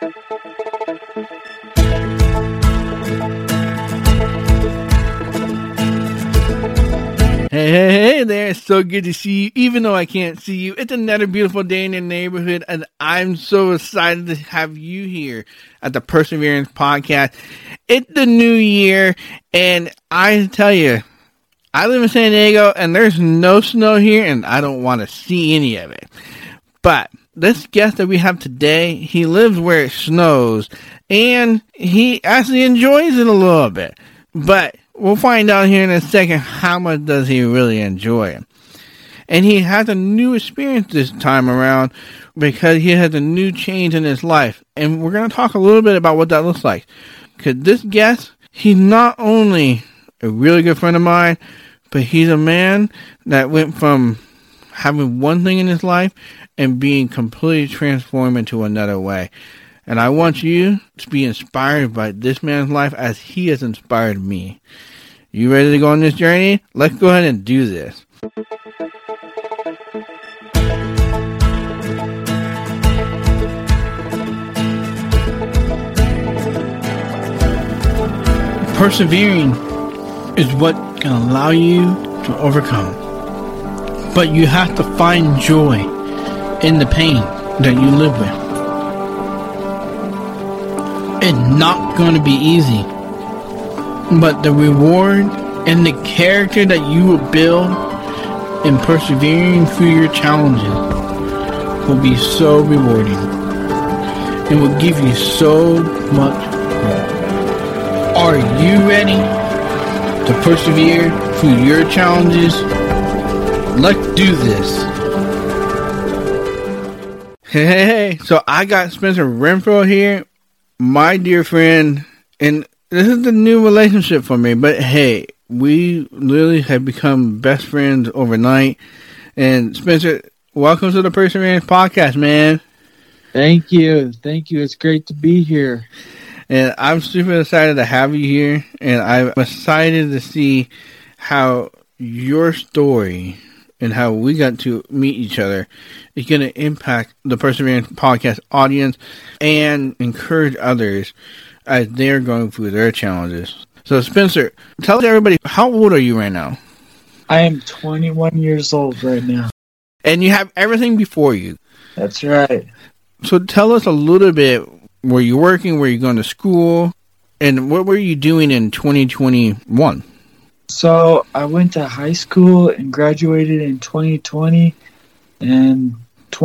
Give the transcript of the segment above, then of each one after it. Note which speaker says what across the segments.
Speaker 1: Hey there, it's so good to see you, even though I can't see you. It's another beautiful day in the neighborhood, and I'm so excited to have you here at the Perseverance Podcast. It's the new year, and I tell you, I live in San Diego, and there's no snow here, and I don't want to see any of it. But this guest that we have today, he lives where it snows, and he actually enjoys it a little bit. But we'll find out here in a second how much does he really enjoy it. And he has a new experience this time around because he has a new change in his life. And we're going to talk a little bit about what that looks like. Because this guest, he's not only a really good friend of mine, but he's a man that went from having one thing in his life and being completely transformed into another way. And I want you to be inspired by this man's life as he has inspired me. You ready to go on this journey? Let's go ahead and do this. Persevering is what can allow you to overcome. But you have to find joy in the pain that you live with. It's not going to be easy, but the reward and the character that you will build in persevering through your challenges will be so rewarding and will give you so much hope. Are you ready to persevere through your challenges? Let's do this. Hey, so I got Spencer Renfro here, my dear friend, and this is the new relationship for me, but hey, we literally have become best friends overnight. And Spencer, welcome to the Perseverance Podcast, man.
Speaker 2: Thank you. It's great to be here.
Speaker 1: And I'm super excited to have you here, and I'm excited to see how your story and how we got to meet each other is going to impact the Perseverance Podcast audience and encourage others as they're going through their challenges. So, Spencer, tell everybody, how old are you right now?
Speaker 2: I am 21 years old right now.
Speaker 1: And you have everything before you.
Speaker 2: That's right.
Speaker 1: So tell us a little bit, were you working, were you going to school, and what were you doing in 2021?
Speaker 2: So I went to high school and graduated in 2020, and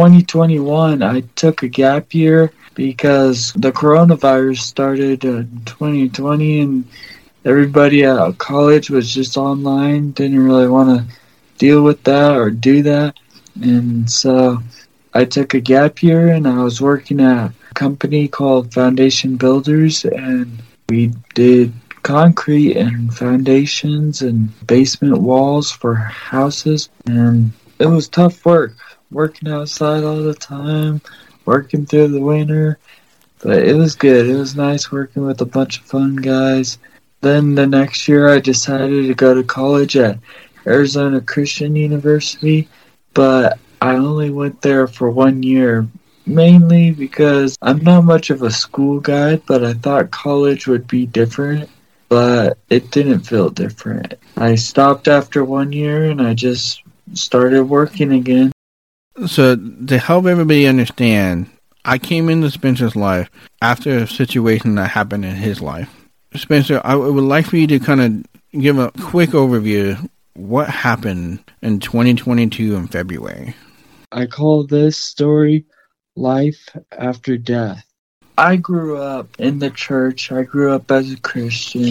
Speaker 2: 2021 I took a gap year because the coronavirus started in 2020 and everybody at college was just online, didn't really want to deal with that or do that. And so I took a gap year and I was working at a company called Foundation Builders, and we did concrete and foundations and basement walls for houses. And it was tough work, working outside all the time, working through the winter. But it was good. It was nice working with a bunch of fun guys. Then the next year I decided to go to college at Arizona Christian University, but I only went there for 1 year, mainly because I'm not much of a school guy, but I thought college would be different, but it didn't feel different. I stopped after 1 year and I just started working again.
Speaker 1: So to help everybody understand, I came into Spencer's life after a situation that happened in his life. Spencer, I would like for you to kind of give a quick overview of what happened in 2022 in February.
Speaker 2: I call this story Life After Death. I grew up in the church. I grew up as a Christian,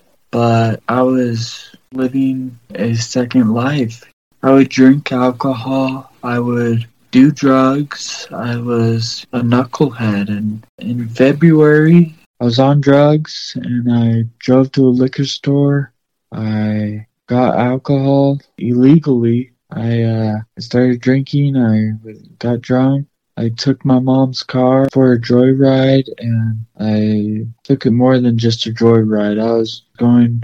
Speaker 2: but I was living a second life. I would drink alcohol. I would do drugs. I was a knucklehead. And in February, I was on drugs and I drove to a liquor store. I got alcohol illegally. I started drinking. I got drunk. I took my mom's car for a joyride, and I took it more than just a joyride. I was going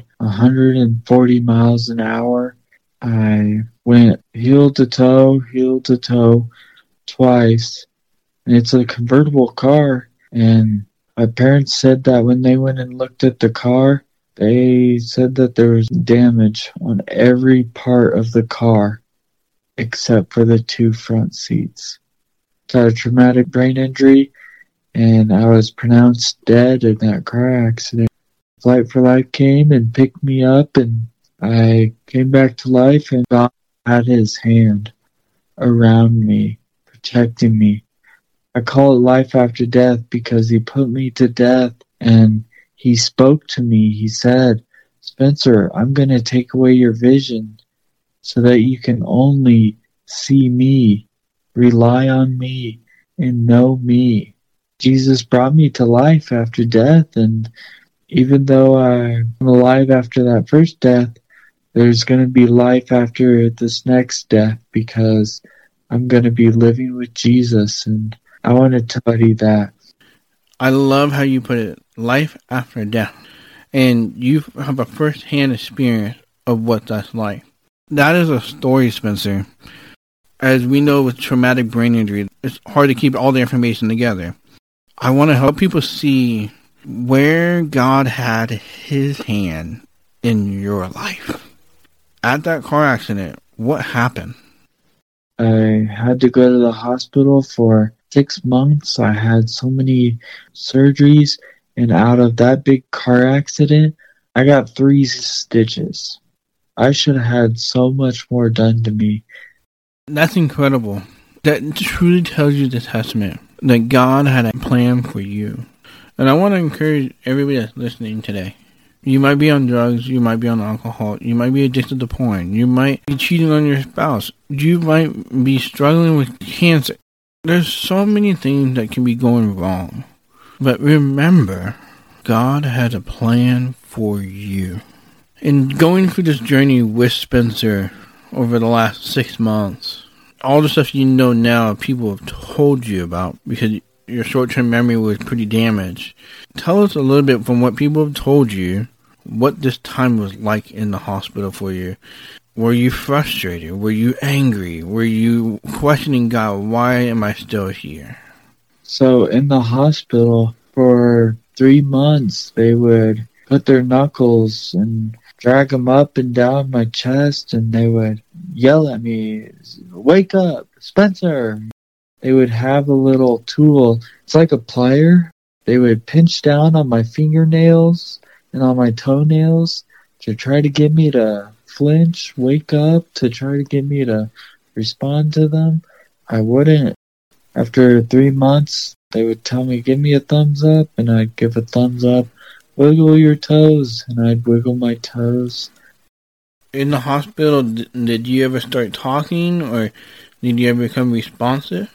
Speaker 2: 140 miles an hour. I went heel to toe twice. And it's a convertible car, And my parents said that when they went and looked at the car, they said that there was damage on every part of the car except for the 2 front seats. I had a traumatic brain injury, and I was pronounced dead in that car accident. Flight for Life came and picked me up, and I came back to life, and God had his hand around me, protecting me. I call it life after death because he put me to death, and he spoke to me. He said, Spencer, I'm going to take away your vision so that you can only see me, rely on me, and know me. Jesus brought me to life after death, and even though I'm alive after that first death, there's going to be life after this next death because I'm going to be living with Jesus, and I want to tell you that.
Speaker 1: I love how you put it, life after death. And you have a first-hand experience of what that's like. That is a story, Spencer. As we know with traumatic brain injury, it's hard to keep all the information together. I want to help people see where God had his hand in your life. At that car accident, what happened?
Speaker 2: I had to go to the hospital for 6 months. I had so many surgeries, and out of that big car accident, I got 3 stitches. I should have had so much more done to me.
Speaker 1: That's incredible. That truly tells you the testament that God had a plan for you. And I want to encourage everybody that's listening today. You might be on drugs, you might be on alcohol, you might be addicted to porn, you might be cheating on your spouse, you might be struggling with cancer. There's so many things that can be going wrong. But remember, God has a plan for you. In going through this journey with Spencer over the last 6 months, all the stuff you know now people have told you about because your short-term memory was pretty damaged. Tell us a little bit from what people have told you, what this time was like in the hospital for you. Were you frustrated? Were you angry? Were you questioning God, why am I still here?
Speaker 2: So in the hospital for 3 months, they would put their knuckles and drag them up and down my chest, and they would yell at me, wake up, Spencer. They would have a little tool. It's like a plier. They would pinch down on my fingernails and on my toenails to try to get me to flinch, wake up, to try to get me to respond to them. I wouldn't. After 3 months, they would tell me, give me a thumbs up, and I'd give a thumbs up. Wiggle your toes, and I'd wiggle my toes.
Speaker 1: In the hospital, did you ever start talking, or did you ever become responsive?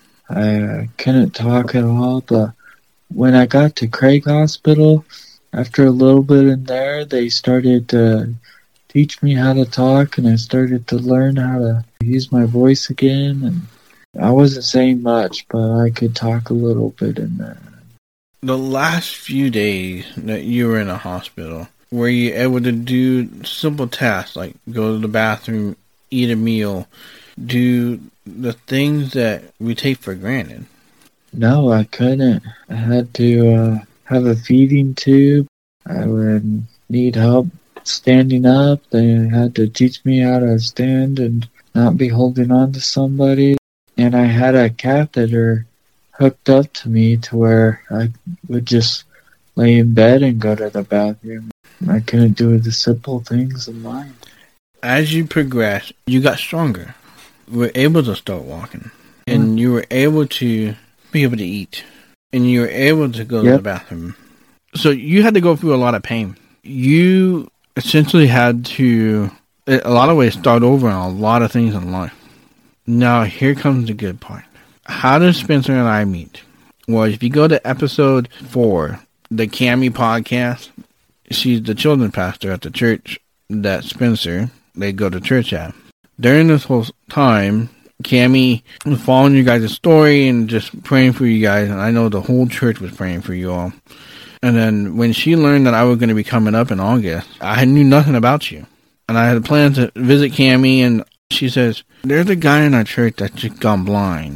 Speaker 2: I couldn't talk at all, but when I got to Craig Hospital, after a little bit in there, they started to teach me how to talk, and I started to learn how to use my voice again, and I wasn't saying much, but I could talk a little bit in there.
Speaker 1: The last few days that you were in a hospital, were you able to do simple tasks like go to the bathroom, eat a meal, do the things that we take for granted?
Speaker 2: No, I couldn't. I had to have a feeding tube. I would need help standing up. They had to teach me how to stand and not be holding on to somebody. And I had a catheter hooked up to me to where I would just lay in bed and go to the bathroom. I couldn't do the simple things in life.
Speaker 1: As you progressed, you got stronger. You were able to start walking. And you were able to be able to eat. And you were able to go to the bathroom. So you had to go through a lot of pain. You essentially had to, in a lot of ways, start over on a lot of things in life. Now, here comes the good part. How did Spencer and I meet? Well, if you go to episode 4, the Cami podcast, she's the children's pastor at the church that Spencer, they go to church at. During this whole time, Cami was following you guys' story and just praying for you guys, and I know the whole church was praying for you all. And then when she learned that I was going to be coming up in August, I knew nothing about you. And I had planned to visit Cami, and she says, there's a guy in our church that's just gone blind.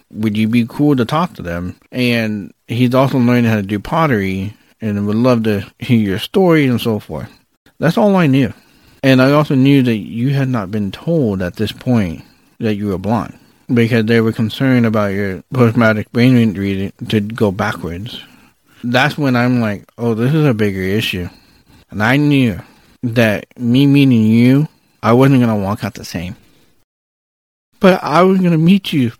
Speaker 1: would you be cool to talk to them? And he's also learning how to do pottery and would love to hear your story and so forth. That's all I knew. And I also knew that you had not been told at this point that you were blind, because they were concerned about your post-traumatic brain injury to go backwards. That's when I'm like, oh, this is a bigger issue. And I knew that me meeting you, I wasn't going to walk out the same. But I was going to meet you.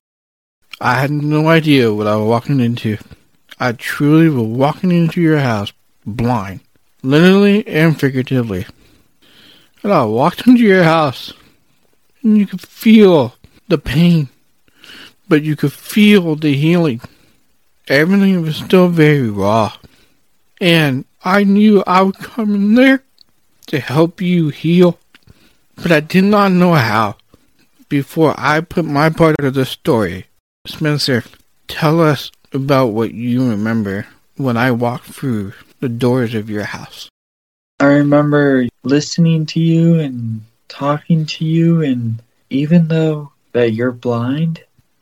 Speaker 1: I had no idea what I was walking into. I truly was walking into your house blind, literally and figuratively. And I walked into your house, and you could feel the pain, but you could feel the healing. Everything was still very raw. And I knew I would come in there to help you heal, but I did not know how. Before I put my part of the story, Spencer, tell us about what you remember when I walked through the doors of your house.
Speaker 2: I remember listening to you and talking to you, and even though that you're blind,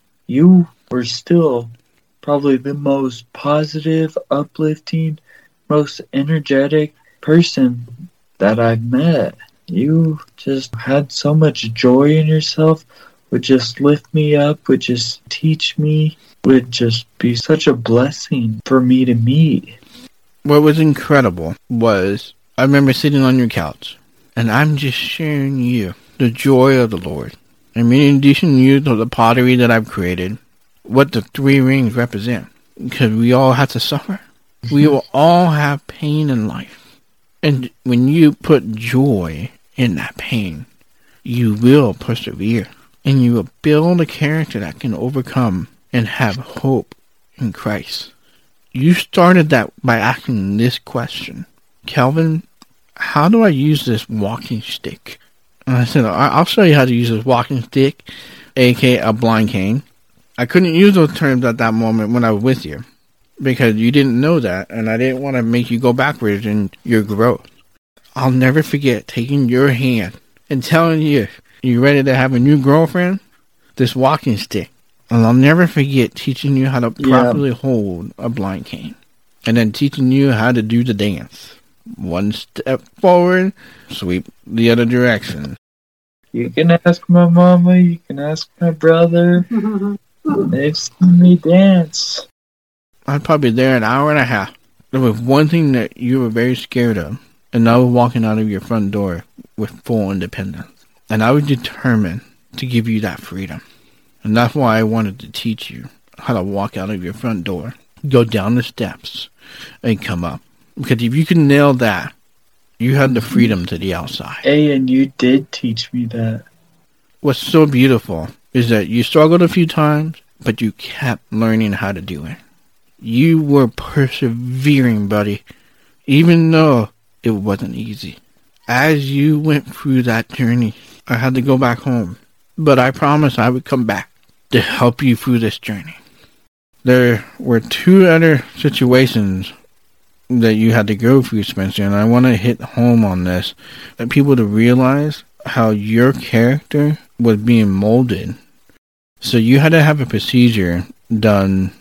Speaker 2: you were still probably the most positive, uplifting, most energetic person that I've met. You just had so much joy in yourself, would just lift me up, would just teach me, would just be such a blessing for me to meet.
Speaker 1: What was incredible was, I remember sitting on your couch, and I'm just sharing you the joy of the Lord. I'm introducing you to the pottery that I've created, what the 3 rings represent. Because we all have to suffer. We will all have pain in life. And when you put joy in that pain, you will persevere. And you will build a character that can overcome and have hope in Christ. You started that by asking this question: Kelvin, how do I use this walking stick? And I said, I'll show you how to use this walking stick, aka a blind cane. I couldn't use those terms at that moment when I was with you, because you didn't know that, and I didn't want to make you go backwards in your growth. I'll never forget taking your hand and telling you, you ready to have a new girlfriend? This walking stick. And I'll never forget teaching you how to properly hold a blind cane. And then teaching you how to do the dance. 1 step forward, sweep the other direction.
Speaker 2: You can ask my mama, you can ask my brother. They've seen me dance.
Speaker 1: I was probably there an hour and a half. There was one thing that you were very scared of, and I was walking out of your front door with full independence. And I was determined to give you that freedom. And that's why I wanted to teach you how to walk out of your front door, go down the steps, and come up. Because if you can nail that, you had the freedom to the outside.
Speaker 2: Hey, and you did teach me that.
Speaker 1: What's so beautiful is that you struggled a few times, but you kept learning how to do it. You were persevering, buddy, even though it wasn't easy. As you went through that journey, I had to go back home, but I promised I would come back to help you through this journey. There were 2 other situations that you had to go through, Spencer, and I want to hit home on this, for people to realize how your character was being molded. So you had to have a procedure done,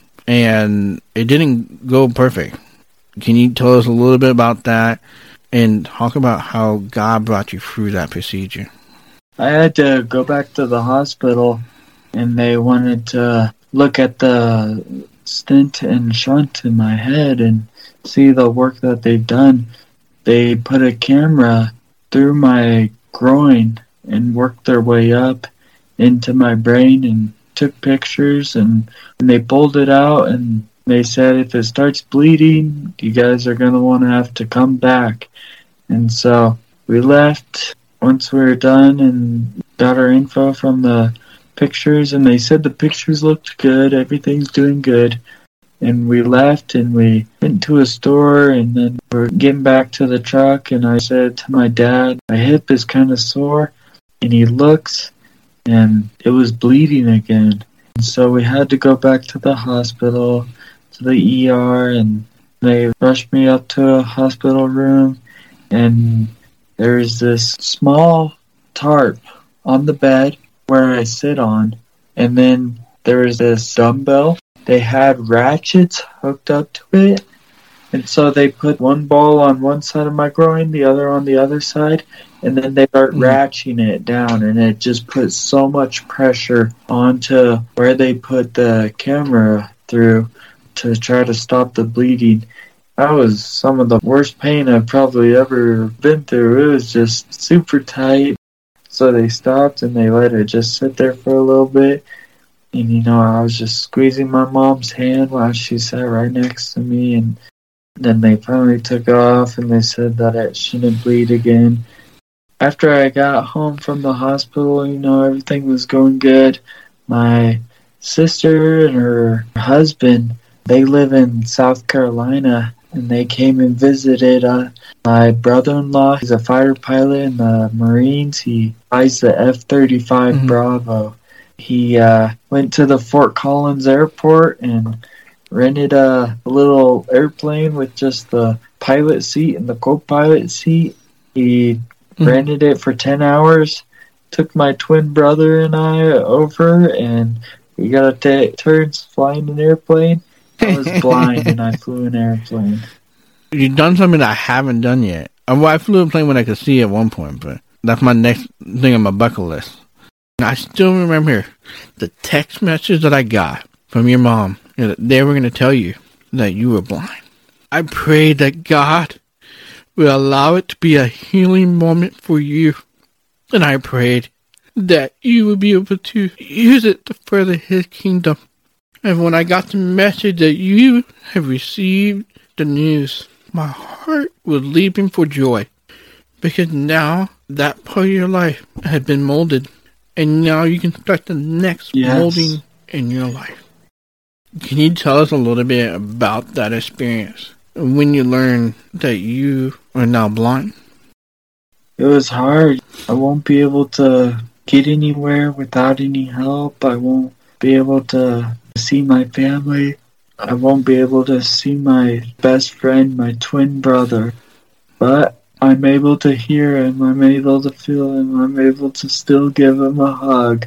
Speaker 1: and it didn't go perfect. Can you tell us a little bit about that and talk about how God brought you through that procedure?
Speaker 2: I had to go back to the hospital, and they wanted to look at the stent and shunt in my head and see the work that they've done. They put a camera through my groin and worked their way up into my brain and took pictures, and they pulled it out, and they said if it starts bleeding, you guys are going to want to have to come back. And so we left once we were done and got our info from the pictures, and they said the pictures looked good, everything's doing good. And we left, and we went to a store, and then we're getting back to the truck, and I said to my dad, my hip is kind of sore, and he looks, and it was bleeding again. And so we had to go back to the hospital, to the ER, and they rushed me up to a hospital room, and there's this small tarp on the bed where I sit on, and then there was this dumbbell. They had ratchets hooked up to it. And so they put one ball on one side of my groin, the other on the other side, and then they start ratcheting it down, and it just puts so much pressure onto where they put the camera through to try to stop the bleeding. That was some of the worst pain I've probably ever been through. It was just super tight. So they stopped and they let it just sit there for a little bit. And, I was just squeezing my mom's hand while she sat right next to me, and then they finally took off and they said that it shouldn't bleed again. After I got home from the hospital, everything was going good. My sister and her husband, they live in South Carolina, and they came and visited my brother-in-law. He's a fighter pilot in the Marines. He flies the F-35 Bravo. He went to the Fort Collins Airport and rented a little airplane with just the pilot seat and the co-pilot seat. He rented it for 10 hours, took my twin brother and I over, and we got to take turns flying an airplane. I was blind and I flew an airplane.
Speaker 1: You've done something I haven't done yet. I flew a plane when I could see at one point, but that's my next thing on my bucket list. And I still remember the text message that I got from your mom. They were going to tell you that you were blind. I prayed that God will allow it to be a healing moment for you. And I prayed that you would be able to use it to further His kingdom. And when I got the message that you have received the news, my heart was leaping for joy. Because now that part of your life had been molded. And now you can start the next molding in your life. Can you tell us a little bit about that experience when you learned that you are now blind?
Speaker 2: It was hard. I won't be able to get anywhere without any help. I won't be able to see my family. I won't be able to see my best friend, my twin brother. But I'm able to hear him. I'm able to feel him. I'm able to still give him a hug.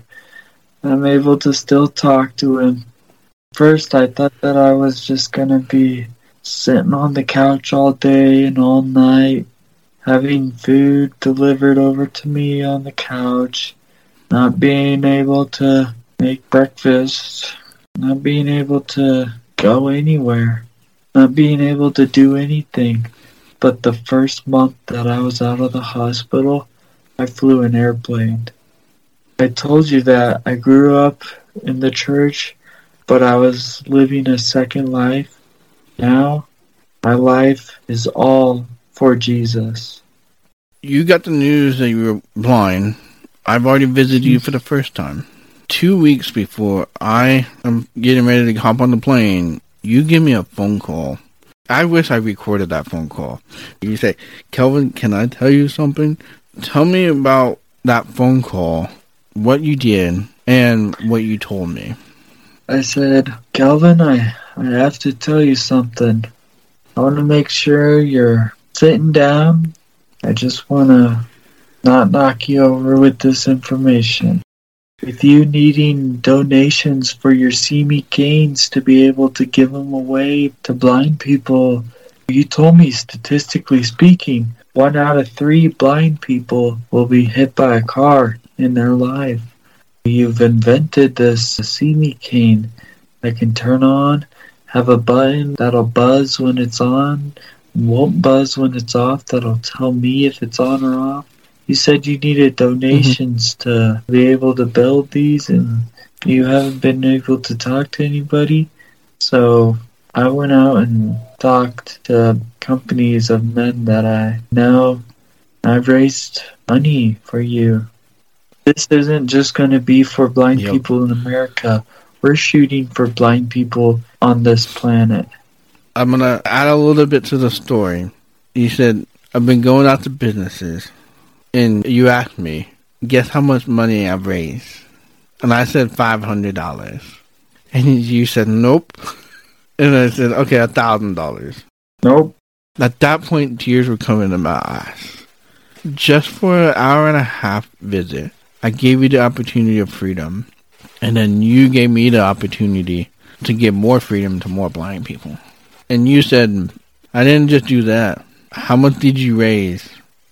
Speaker 2: I'm able to still talk to him. First, I thought that I was just going to be sitting on the couch all day and all night, having food delivered over to me on the couch, not being able to make breakfast, not being able to go anywhere, not being able to do anything. But the first month that I was out of the hospital, I flew an airplane. I told you that I grew up in the church, but I was living a second life. Now, my life is all for Jesus.
Speaker 1: You got the news that you were blind. I've already visited you for the first time. 2 weeks before I am getting ready to hop on the plane, you give me a phone call. I wish I recorded that phone call. You say, Kelvin, can I tell you something? Tell me about that phone call, what you did, and what you told me.
Speaker 2: I said, Kelvin, I have to tell you something. I want to make sure you're sitting down. I just want to not knock you over with this information. With you needing donations for your See Me canes to be able to give them away to blind people, you told me, statistically speaking, 1 out of 3 blind people will be hit by a car in their life. You've invented this See Me cane that can turn on, have a button that'll buzz when it's on, won't buzz when it's off, that'll tell me if it's on or off. You said you needed donations to be able to build these, and you haven't been able to talk to anybody. So I went out and talked to companies of men that I know. I've raised money for you. This isn't just going to be for blind people in America. We're shooting for blind people on this planet.
Speaker 1: I'm going to add a little bit to the story. You said, I've been going out to businesses, and you asked me, guess how much money I've raised? And I said $500. And you said, nope. And I said, okay, $1,000.
Speaker 2: Nope.
Speaker 1: At that point, tears were coming to my eyes. Just for an hour and a half visit, I gave you the opportunity of freedom. And then you gave me the opportunity to give more freedom to more blind people. And you said, I didn't just do that. How much did you raise?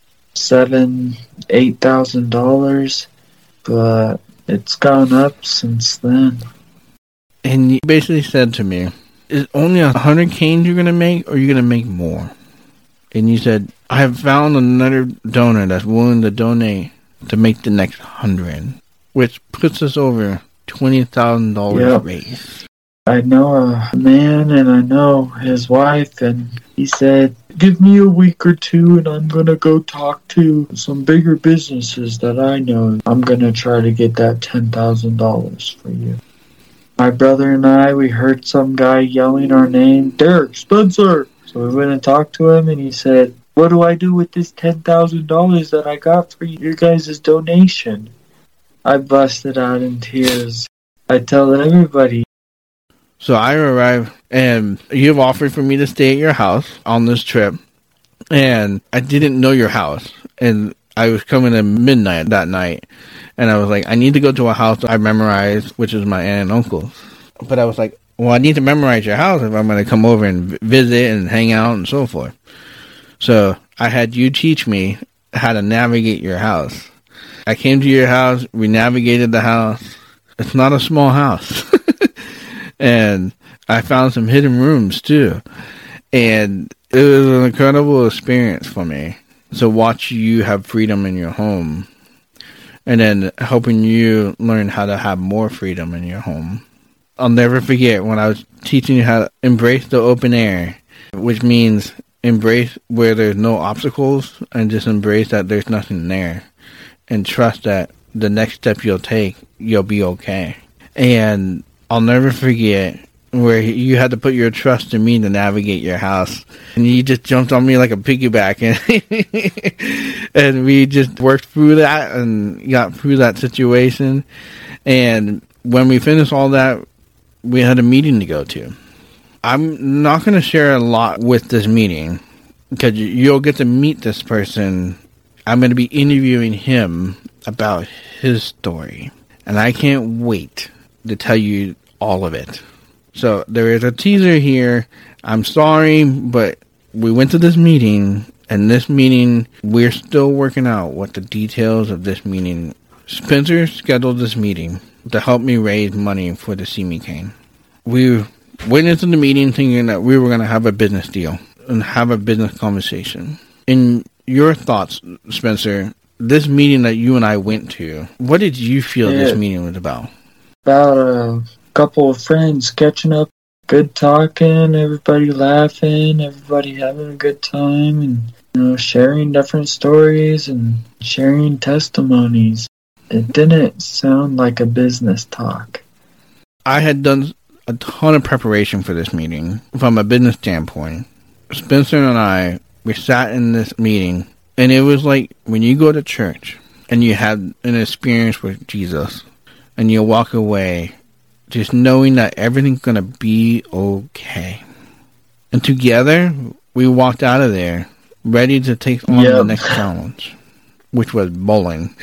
Speaker 2: $8,000, but it's gone up since then.
Speaker 1: And you basically said to me, is only 100 canes you're going to make, or are you going to make more? And you said, I have found another donor that's willing to donate to make the next 100, which puts us over $20,000 raised.
Speaker 2: I know a man, and I know his wife, and he said, give me a week or two, and I'm going to go talk to some bigger businesses that I know. I'm going to try to get that $10,000 for you. My brother and I, we heard some guy yelling our name, Derek Spencer. So we went and talked to him, and he said, what do I do with this $10,000 that I got for your guys' donation? I busted out in tears. I tell everybody.
Speaker 1: So I arrived, and you've offered for me to stay at your house on this trip, and I didn't know your house, and I was coming at midnight that night, and I was like, I need to go to a house I memorized, which is my aunt and uncle's. But I was like, well, I need to memorize your house if I'm going to come over and visit and hang out and so forth. So I had you teach me how to navigate your house. I came to your house, we navigated the house. It's not a small house. And I found some hidden rooms too. And it was an incredible experience for me to watch you have freedom in your home. And then helping you learn how to have more freedom in your home. I'll never forget when I was teaching you how to embrace the open air, which means embrace where there's no obstacles and just embrace that there's nothing there. And trust that the next step you'll take, you'll be okay. And I'll never forget where you had to put your trust in me to navigate your house. And you just jumped on me like a piggyback. And we just worked through that and got through that situation. And when we finished all that, we had a meeting to go to. I'm not going to share a lot with this meeting because you'll get to meet this person. I'm going to be interviewing him about his story. And I can't wait to tell you all of it. So there is a teaser here. I'm sorry, but we went to this meeting, and this meeting, we're still working out what the details of this meeting. Spencer scheduled this meeting to help me raise money for the See Me Cane. We went into the meeting thinking that we were going to have a business deal and have a business conversation. In your thoughts, Spencer, this meeting that you and I went to, what did you feel this meeting was about?
Speaker 2: About a couple of friends catching up, good talking, everybody laughing, everybody having a good time, and sharing different stories and sharing testimonies. It didn't sound like a business talk.
Speaker 1: I had done a ton of preparation for this meeting from a business standpoint. Spencer and I, we sat in this meeting, and it was like when you go to church and you have an experience with Jesus and you walk away just knowing that everything's going to be okay. And together, we walked out of there ready to take on the next challenge, which was bowling.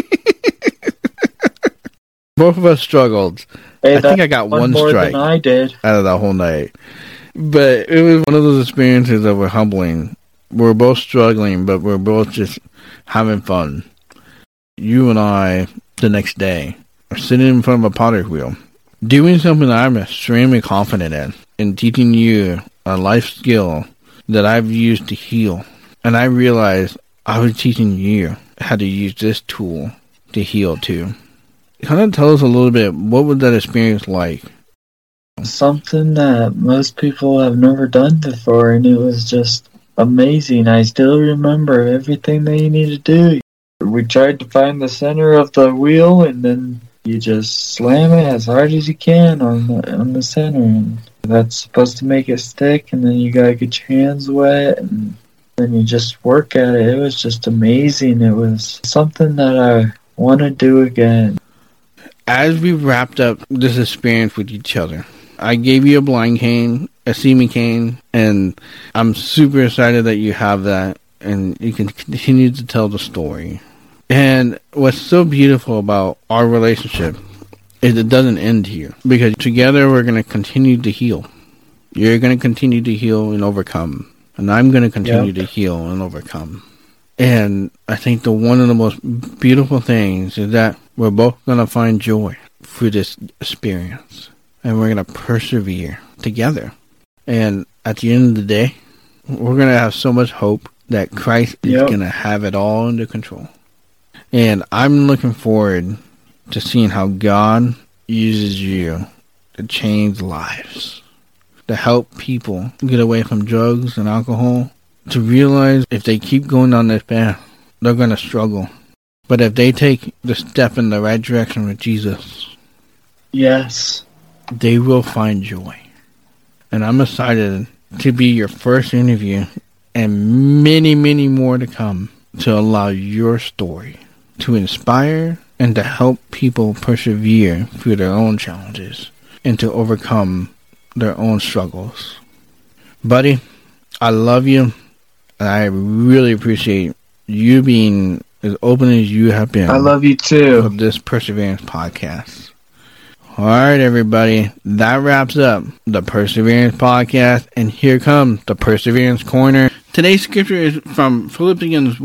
Speaker 1: Both of us struggled.
Speaker 2: Hey,
Speaker 1: I think I got one strike
Speaker 2: than I did
Speaker 1: out of the whole night. But it was one of those experiences that were humbling. We're both struggling, but we're both just having fun. You and I, the next day, are sitting in front of a potter's wheel, doing something that I'm extremely confident in teaching you a life skill that I've used to heal. And I realized I was teaching you how to use this tool to heal too. Kind of tell us a little bit, what was that experience like?
Speaker 2: Something that most people have never done before, and it was just amazing. I still remember everything that you need to do. We tried to find the center of the wheel, and then you just slam it as hard as you can on the center. And that's supposed to make it stick, and then you gotta get your hands wet, and then you just work at it. It was just amazing. It was something that I want to do again.
Speaker 1: As we wrapped up this experience with each other, I gave you a blind cane, a See Me cane, and I'm super excited that you have that and you can continue to tell the story. And what's so beautiful about our relationship it doesn't end here, because together we're going to continue to heal. You're going to continue to heal and overcome, and I'm going to continue to heal and overcome. And I think one of the most beautiful things is that we're both going to find joy through this experience, and we're going to persevere together. And at the end of the day, we're going to have so much hope that Christ is going to have it all under control. And I'm looking forward to seeing how God uses you to change lives, to help people get away from drugs and alcohol, to realize if they keep going on this path, they're going to struggle. But if they take the step in the right direction with Jesus, they will find joy. And I'm excited to be your first interview, and many, many more to come, to allow your story to inspire and to help people persevere through their own challenges and to overcome their own struggles. Buddy, I love you, and I really appreciate you being as open as you have been.
Speaker 2: I love you too.
Speaker 1: Of this Perseverance podcast. All right, everybody, that wraps up the Perseverance podcast, and here comes the Perseverance Corner. Today's scripture is from Philippians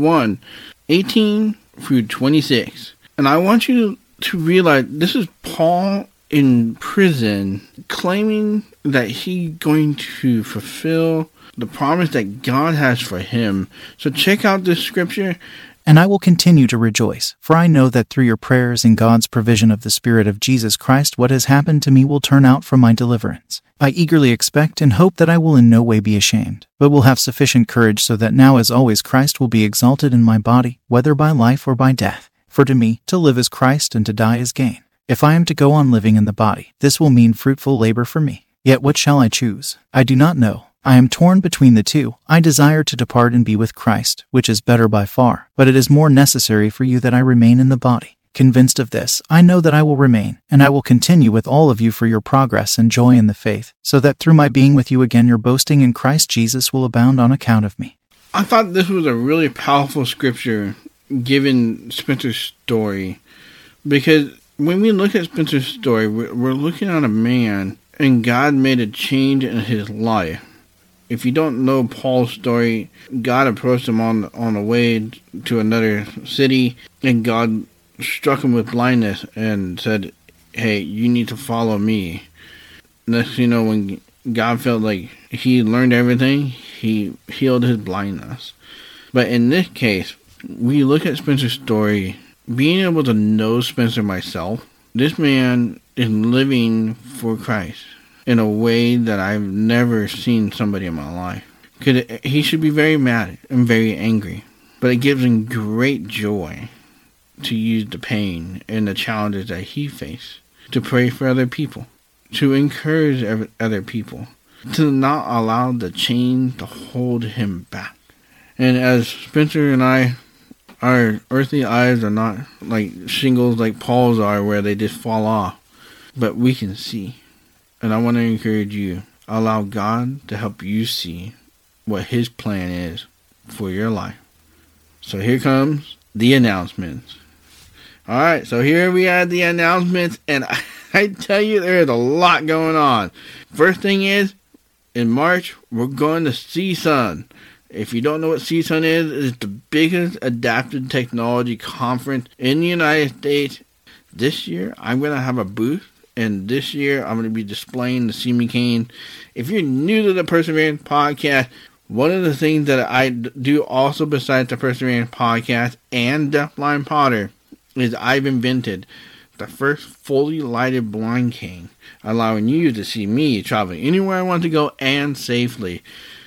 Speaker 1: 1:18 through 26. And I want you to realize this is Paul in prison claiming that he's going to fulfill the promise that God has for him. So check out this scripture.
Speaker 3: And I will continue to rejoice, for I know that through your prayers and God's provision of the Spirit of Jesus Christ, what has happened to me will turn out for my deliverance. I eagerly expect and hope that I will in no way be ashamed, but will have sufficient courage so that now as always Christ will be exalted in my body, whether by life or by death. For to me, to live is Christ and to die is gain. If I am to go on living in the body, this will mean fruitful labor for me. Yet what shall I choose? I do not know. I am torn between the two. I desire to depart and be with Christ, which is better by far, but it is more necessary for you that I remain in the body. Convinced of this, I know that I will remain, and I will continue with all of you for your progress and joy in the faith, so that through my being with you again your boasting in Christ Jesus will abound on account of me.
Speaker 1: I thought this was a really powerful scripture given Spencer's story, because when we look at Spencer's story, we're looking at a man, and God made a change in his life. If you don't know Paul's story, God approached him on the way to another city, and God struck him with blindness and said, hey, you need to follow me. Next you know, when God felt like he learned everything, he healed his blindness. But in this case, we look at Spencer's story, being able to know Spencer myself, this man is living for Christ in a way that I've never seen somebody in my life. Because he should be very mad and very angry, but it gives him great joy to use the pain and the challenges that he faced to pray for other people, to encourage other people, to not allow the chain to hold him back. And as Spencer and I, our earthly eyes are not like shingles like Paul's are, where they just fall off, but we can see. And I want to encourage you, allow God to help you see what his plan is for your life. So here comes the announcements. All right, so here we are, the announcements, and I tell you, there is a lot going on. First thing is, in March, we're going to CSUN. If you don't know what CSUN is, it's the biggest adaptive technology conference in the United States. This year, I'm going to have a booth. And this year, I'm going to be displaying the See Me Cane. If you're new to the Perseverance Podcast, one of the things that I do also besides the Perseverance Podcast and Deafblind Potter is I've invented the first fully lighted blind cane, allowing you to see me traveling anywhere I want to go and safely.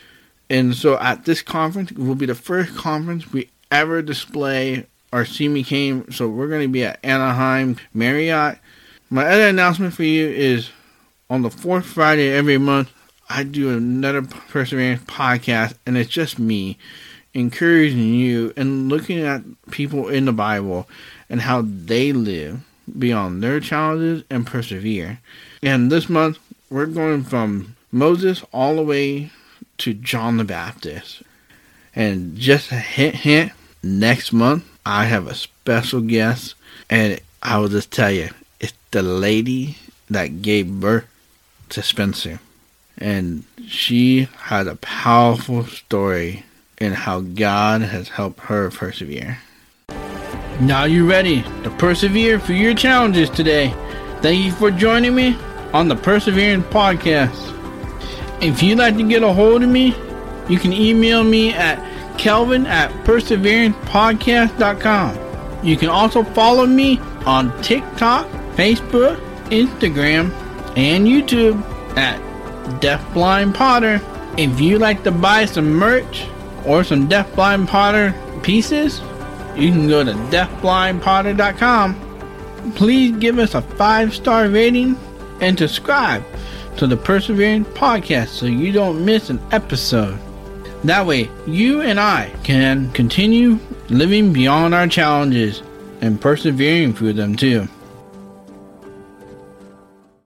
Speaker 1: And so at this conference, it will be the first conference we ever display our See Me Cane. So we're going to be at Anaheim Marriott. My other announcement for you is on the fourth Friday every month, I do another Perseverance podcast, and it's just me encouraging you and looking at people in the Bible and how they live beyond their challenges and persevere. And this month, we're going from Moses all the way to John the Baptist. And just a hint, next month, I have a special guest, and I will just tell you, It's the lady that gave birth to Spencer. And she had a powerful story in how God has helped her persevere. Now you're ready to persevere for your challenges today. Thank you for joining me on the Perseverance Podcast. If you'd like to get a hold of me, you can email me at kelvin@perseverancepodcast.com. You can also follow me on TikTok, Facebook, Instagram, and YouTube at Deafblind Potter. If you'd like to buy some merch or some Deafblind Potter pieces, you can go to deafblindpotter.com. Please give us a 5-star rating and subscribe to the Perseverance Podcast so you don't miss an episode. That way, you and I can continue living beyond our challenges and persevering through them too.